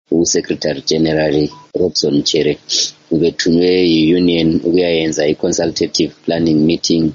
uSecretary General Robson Chere ubethunywe yi-union ukuyayenza i-consultative planning meeting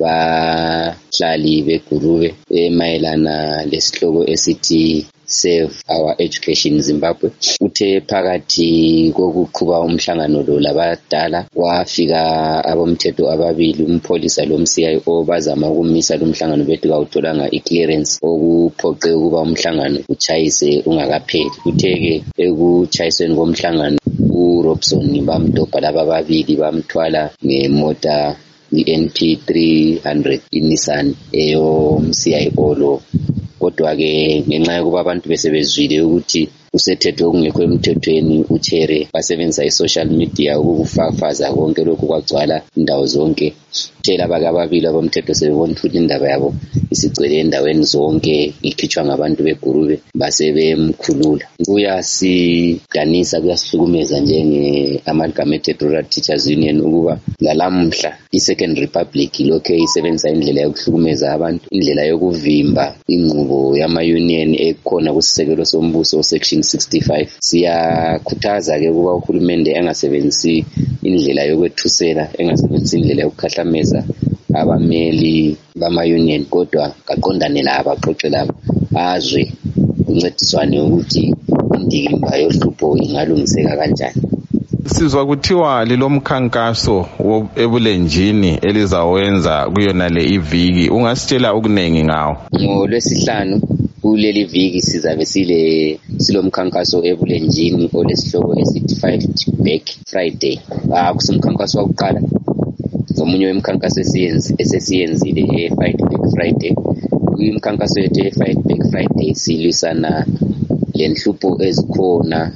labahlali beGurube emayelana lesihloko esithi Save Our Education Zimbabwe. Uthe phakathi kokuqhuba umhlangano lo labadala wafika abomthetho ababili, umpholisa lo-CIO, bazama ukumisa lo mhlangano bethi kawutholanga i-clearance okuphoqe ukuba umhlangano utshayise ungakapheli. Kuthe-ke ekuchayisweni komhlangano uRobson bamdobha laba babili bamthwala ngemota i-NP 300 iNissan eyomCIO lo. Kodwa-ke ngenxa yokuba abantu besebezwile ukuthi usethethwe okungekho emthethweni, uChere basebenzisa i-social media ukufafaza konke lokhu kwagcwala indawo zonke. Thela ababili abomthetho sebebona ukuthi indaba yabo isigcwele endaweni zonke, ikhitshwa ngabantu beGurube, basebemkhulula. Kuyasidanisa, kuyasihlukumeza njenge-Amalgamated Rural Teachers Union ukuba lalamhla i-Second Republic lokhe isebenzisa indlela yokuhlukumeza abantu, indlela yokuvimba inqubo yama-union ekhona kusisekelo sombuso section 65. Siyakhuthaza-ke ukuba uhulumende engasebenzisi indlela yokwethusela, engasebenzisi indlela yokukhahlameza abameli bama-union, kodwa kaqondane labo, axoxe labo, azwe kuncediswane ukuthi indikimba yohlupho ingalungiseka kanjani. Sizwa kuthiwa lilomkhankaso ebulenjini elizawenza kuyonale iviki, ungasitshela ukunengi ngawo? NgoLwesihlanu kuleli viki sizabe silomkhankaso ebulenjini olesihloko esithi Fight Back Friday. Kusumkhankaso wakuqala, ngomunye wemkhankaso esesiyenzile e-Fight Back Friday. Imikhankaso yethu e-Fight Back Friday silwisana lenhlupho ezikhona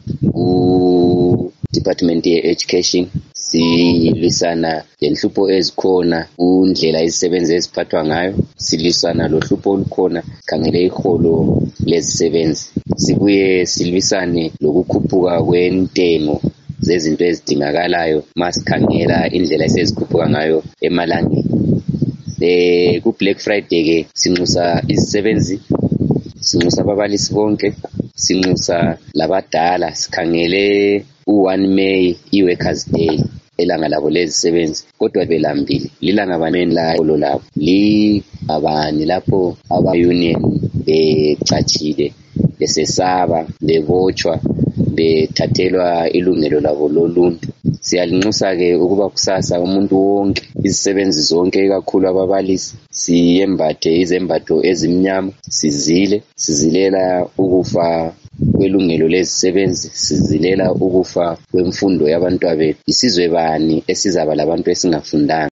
ku-Department ye-Education, silwisana lenhlupho ezikhona kundlela izisebenzi eziphathwa ngayo, silwisana lohlupho olukhona khangele iholo lezisebenzi, sibuye silwisane lokukhuphuka kwentengo zezinto ezidingakalayo masikhangela indlela esezikhuphuka ngayo emalangeni. Ku-Black Friday-ke sinxusa izisebenzi, sinxusa ababalisi bonke, sinxusa labadala, sikhangele u-1 May i-Workers' Day, elanga labo lezisebenzi. Kodwa belambile lilanga baneni laholo labo, abani lapho aba-union becatshile, besesaba, bebotshwa, bethathelwa ilungelo labo loluntu. Siyalinxusa-ke ukuba kusasa umuntu wonke, izisebenzi zonke, ikakhulu ababalisi, siyembathe izembatho ezimnyama, sizilela ukufa kwelungelo lezisebenzi, sizilela ukufa kwemfundo yabantwana bethu. Isizwe bani esizaba labantu esingafundanga?